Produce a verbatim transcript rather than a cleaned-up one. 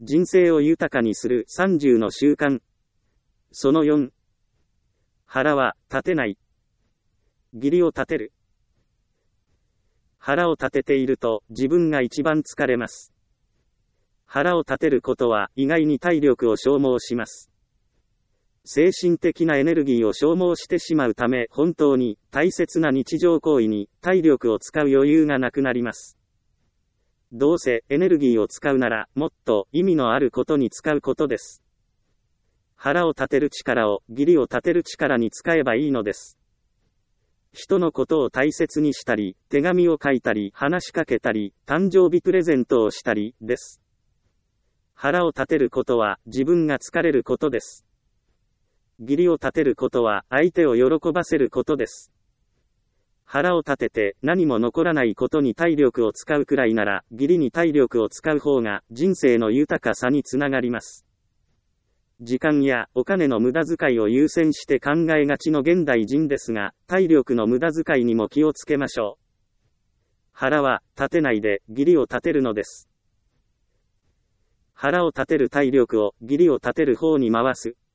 人生を豊かにするさんじゅうの習慣。そのよん。腹は立てない。義理を立てる。腹を立てていると自分が一番疲れます。腹を立てることは意外に体力を消耗します。精神的なエネルギーを消耗してしまうため、本当に大切な日常行為に体力を使う余裕がなくなります。どうせエネルギーを使うなら、もっと意味のあることに使うことです。腹を立てる力を義理を立てる力に使えばいいのです。人のことを大切にしたり、手紙を書いたり、話しかけたり、誕生日プレゼントをしたり、です。腹を立てることは自分が疲れることです。義理を立てることは相手を喜ばせることです。腹を立てて何も残らないことに体力を使うくらいなら、義理に体力を使う方が人生の豊かさにつながります。時間やお金の無駄遣いを優先して考えがちの現代人ですが、体力の無駄遣いにも気をつけましょう。腹は立てないで義理を立てるのです。腹を立てる体力を義理を立てる方に回す。